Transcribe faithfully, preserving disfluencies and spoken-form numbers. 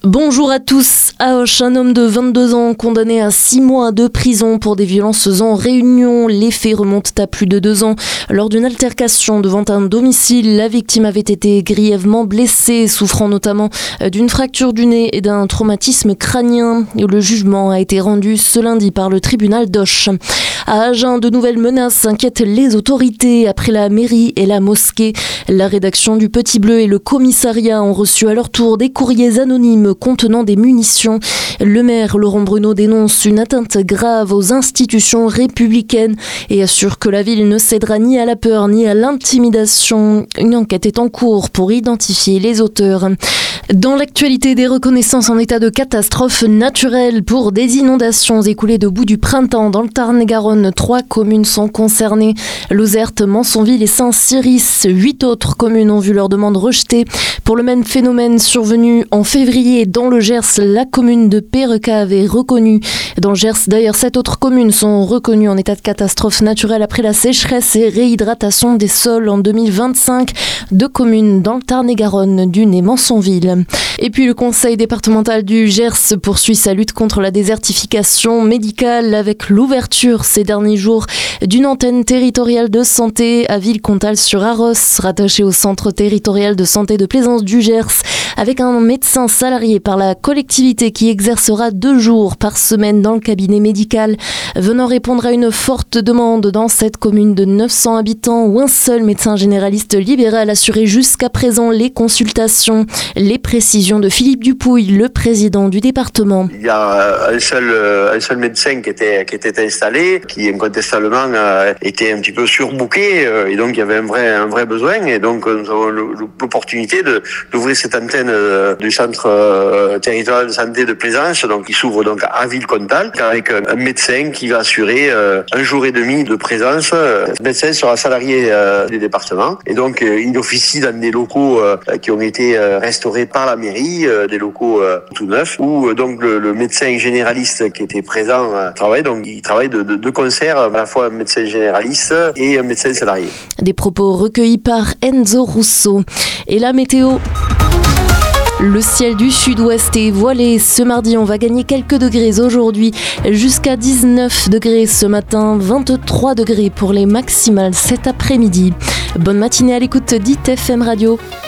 Bonjour à tous. À Auch, un homme de vingt-deux ans condamné à six mois de prison pour des violences en réunion. Les faits remontent à plus de deux ans. Lors d'une altercation devant un domicile, la victime avait été grièvement blessée, souffrant notamment d'une fracture du nez et d'un traumatisme crânien. Le jugement a été rendu ce lundi par le tribunal d'Auch. À Agen, de nouvelles menaces inquiètent les autorités après la mairie et la mosquée. La rédaction du Petit Bleu et le commissariat ont reçu à leur tour des courriers anonymes contenant des munitions. Le maire Laurent Bruno dénonce une atteinte grave aux institutions républicaines et assure que la ville ne cédera ni à la peur ni à l'intimidation. Une enquête est en cours pour identifier les auteurs. Dans l'actualité, des reconnaissances en état de catastrophe naturelle pour des inondations écoulées debout du printemps dans le Tarn-et-Garonne. Trois communes sont concernées: Lozerte, Mansonville et Saint-Cirice. Huit autres communes ont vu leur demande rejetée. Pour le même phénomène survenu en février dans le Gers, la commune de Pérecave est reconnue. Dans le Gers, d'ailleurs, sept autres communes sont reconnues en état de catastrophe naturelle après la sécheresse et réhydratation des sols en deux mille vingt-cinq. Deux communes dans le Tarn-et-Garonne, Dune et Mansonville. Et puis le conseil départemental du Gers poursuit sa lutte contre la désertification médicale avec l'ouverture ces derniers jours d'une antenne territoriale de santé à Villecontal-sur-Arros, rattachée au centre territorial de santé de Plaisance du Gers, avec un médecin salarié par la collectivité qui exercera deux jours par semaine dans le cabinet médical, venant répondre à une forte demande dans cette commune de neuf cents habitants où un seul médecin généraliste libéral assurait jusqu'à présent les consultations. Les précisions de Philippe Dupouille, le président du département. Il y a un seul, un seul médecin qui était, qui était installé, qui incontestablement était un petit peu surbooké, et donc il y avait un vrai, un vrai besoin, et donc nous avons l'opportunité de, d'ouvrir cette antenne du centre territorial de santé de Plaisance, donc qui s'ouvre donc à Villecontal, avec un médecin qui va assurer un jour et demi de présence. Ce médecin sera salarié du département, et donc il officie dans des locaux qui ont été restaurés par la mairie, des locaux tout neufs, où donc le, le médecin généraliste qui était présent travaille, donc il travaille de, de, de concert, à la fois un médecin généraliste et un médecin salarié. Des propos recueillis par Enzo Russo. Et la météo. Le ciel du sud-ouest est voilé. Ce mardi, on va gagner quelques degrés aujourd'hui, jusqu'à dix-neuf degrés ce matin, vingt-trois degrés pour les maximales cet après-midi. Bonne matinée à l'écoute d'I T F M Radio.